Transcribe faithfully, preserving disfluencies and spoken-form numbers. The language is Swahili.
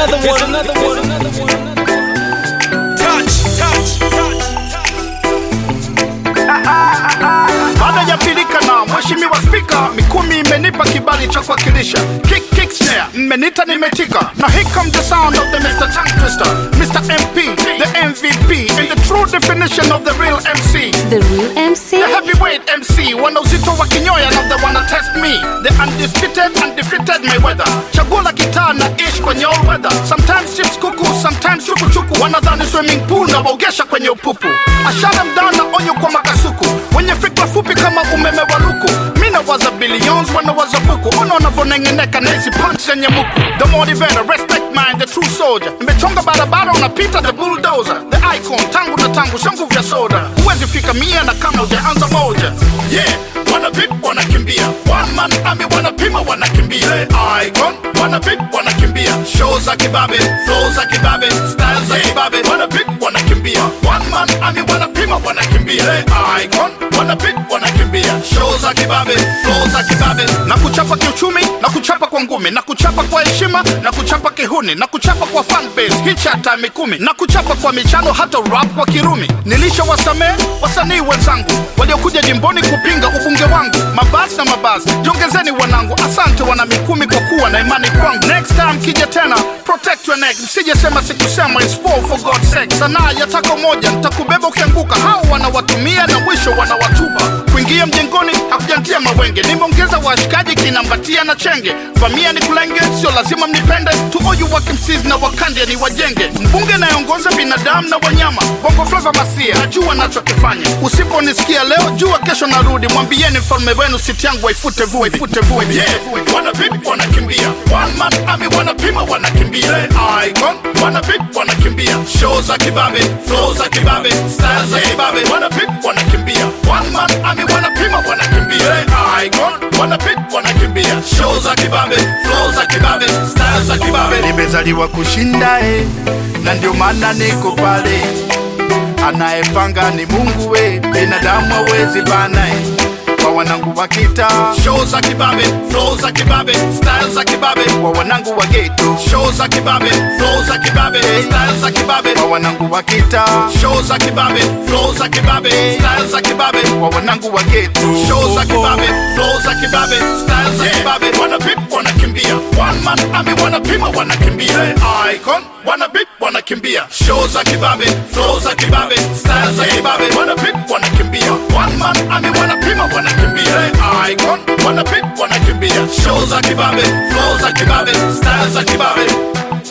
another one, another one, another one. Touch, touch, touch, Baada ya pilika na mheshimiwa spika, Mikumi imenipa kibali cha kuwakilisha. Kick, kick, snare, mmenita nimetika. Now here comes the sound of the Mister Tongue Twister, Mister M P, the M V P, and the true definition of the real M C. The real M C? The heavyweight M C, wana uzito wa kinyoya na the wanna test me. The undisputed, undefeated Mayweather. Chaguo la gitaa na ish kwenye all weather. Sometimes chips kuku, sometimes chuku chuku. Wanadhani swimming pool na waogesha kwenye upupu. Ashara mdana onyo kwa makasuku. Wenye fikra fupi kama umeme wa luku. Mina waza billions, wana waza buku. Ono wanavonengeneka na hizi punch zenye muku. The motivator, respect mine, the true soldier. Nimechonga barabara unapita the bulldozer. The icon, tangu na tangu, shangu vya soda. Huwezi fika mia na kama ujaanza moja. Yeah, wana vip wanakimbia. One man army wanapima wanakimbia. Icon, wana vip wanakimbia. Shows za kibabe, flows za kibabe, styles za kibabe. Wana vip wanakimbia. One man army wanapima wanakimbia. Icon, wana vip wanakimbia. Shows za kibabe, flows za kibabe. Na kuchapa kiuchumi, na kuchapa kwa ngumi, na kuchapa kwa heshima, na kuchapa kihuni, na kuchapa kwa fan base, hichi hata mikumi, na kuchapa kwa michano hata rap kwa Kirumi. Nilisha wasamee wasanii wenzangu waliokuja jimboni kupinga ubunge wangu. Mabasi na mabasi, jongezeni wanangu. Asante wana Mikumi kwa kuwa na imani kwangu. Next time kija tena, protect your neck. Msije sema sikusema, it's for for God's sake. Sanaa ya tako moja, nitakubeba ukianguka. Hao wanawatumia na mwisho wanawatupa. Kuingia mjengoni, hakujantia mawenge. Nimeongeza washikaji kinambatia na chenge. Famia ni kulenge, sio lazima mnipende. To all you working M Cs na wakandia ni wajenge. Mbunge nayeongoza binadamu na wanyama. Bongo Flava Masia, najua nachokifanya. Usiponisikia leo, jua kesho narudi. Mwambieni mfalme wenu siti yangu waifute vue, ifute vue. Yeah, wana vip wanakimbia. One man army wanapima wanakimbia. Icon, wana vip wanakimbia. Shows za kibabe, flows za kibabe, styles za kibabe. Wana vip wanakimbia. One man army wanapima wanakimbia. Icon, wana vip wanakimbia. Shows za kibabe, flows za kibabe, styles za kibabe. Nimezaliwa kushinda eh, na ndio maana niko pale. Anayepanga ni Mungu we, binadamu hawezi bana eh. Kwa wanangu wa kita, shows za kibabe, flows za kibabe, styles za kibabe. Kwa wanangu wa ghetto, shows za kibabe, flows za kibabe, styles za kibabe. Kwa wanangu wa kita, shows za kibabe, flows za kibabe, styles za kibabe. Kwa wanangu wa ghetto, shows za kibabe, flows za kibabe, styles za kibabe. Wana vip wanakimbia. One man army wanapima wanakimbia. Icon, wana vip wanakimbia. Shows za kibabe, flows za kibabe, styles za kibabe. Wana vip wanakimbia. One man army wanapima wanakimbia. Icon, wana vip wanakimbia. Shows za kibabe, flows za kibabe, styles za kibabe.